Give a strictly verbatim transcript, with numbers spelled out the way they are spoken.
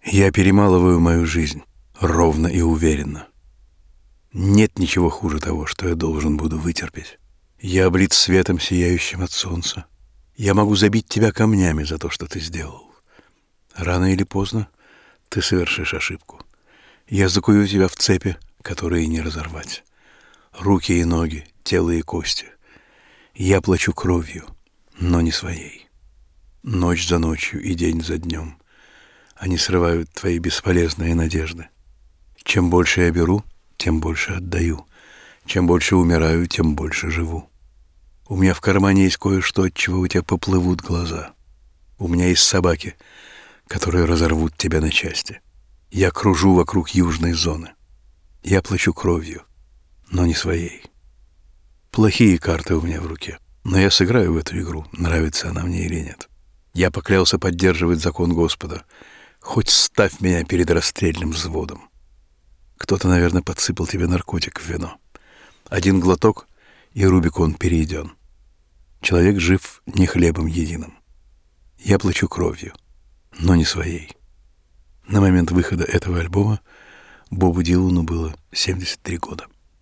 Я перемалываю мою жизнь ровно и уверенно. Нет ничего хуже того, что я должен буду вытерпеть. Я облит светом, сияющим от солнца. Я могу забить тебя камнями за то, что ты сделал. Рано или поздно ты совершишь ошибку. Я закую тебя в цепи, которые не разорвать. Руки и ноги, тело и кости. Я плачу кровью, но не своей. Ночь за ночью и день за днем они срывают твои бесполезные надежды. Чем больше я беру, тем больше отдаю. Чем больше умираю, тем больше живу. У меня в кармане есть кое-что, от чего у тебя поплывут глаза. У меня есть собаки, которые разорвут тебя на части. Я кружу вокруг южной зоны. Я плачу кровью, но не своей. Плохие карты у меня в руке, но я сыграю в эту игру, нравится она мне или нет. Я поклялся поддерживать закон Господа. Хоть ставь меня перед расстрельным взводом. Кто-то, наверное, подсыпал тебе наркотик в вино. Один глоток, и Рубикон перейден. Человек жив не хлебом единым. Я плачу кровью, но не своей. На момент выхода этого альбома Бобу Дилану было семьдесят три года.